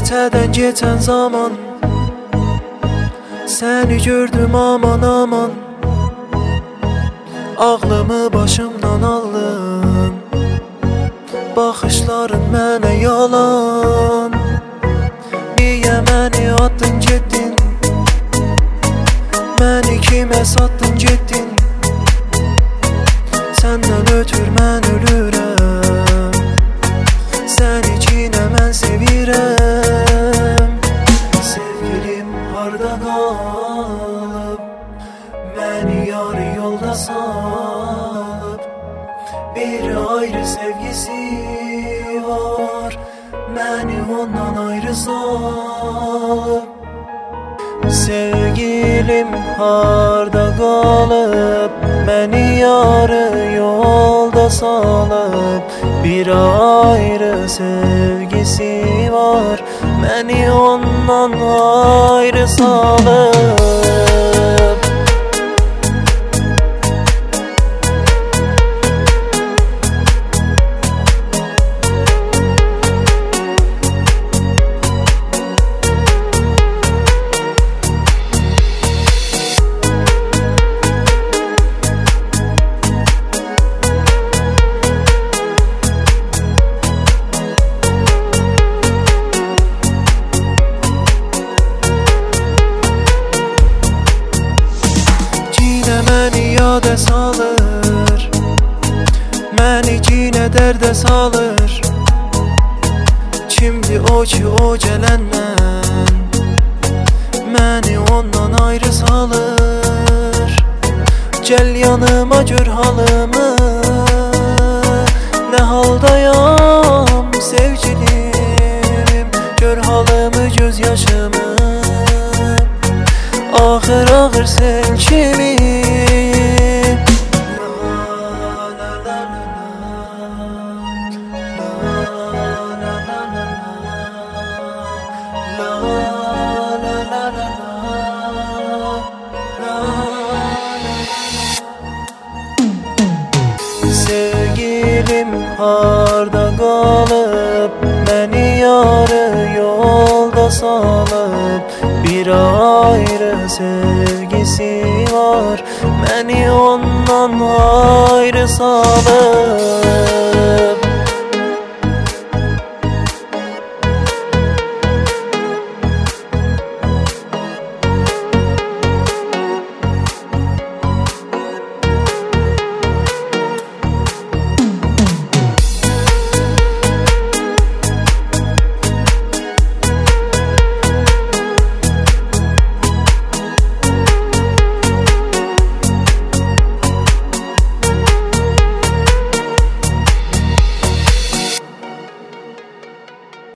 Öteden geçen zaman seni gördüm aman aman. Ağlımı başımdan aldın, baxışların mənə yalan. Niyə məni attın getdin, məni kimə satdın getdin. Səndən ötür mən ölürəm, səni cinə mən sevirəm. Sevgilim harda qalıb, məni yarı yolda salıb. Bir ayrı sevgisi var, məni ondan ayrı salıb. Sevgilim harda qalıb, məni yarı yolda salıb. Bir ayrı sevgisi var, məni ondan ayrı salıb. Məni yada salır, məni cinə dərdə salır. Kimdir o ki o gələndən məni ondan ayrı salır. Gəl yanıma gör halımı, nə haldayam sevgilim. Gör halımı, göz yaşımı, ağır ağır sel kimi. Sevgilim harda qalıb, məni yarı yolda salıb. Bir ayrı sevgisi var, məni ondan ayrı salıb.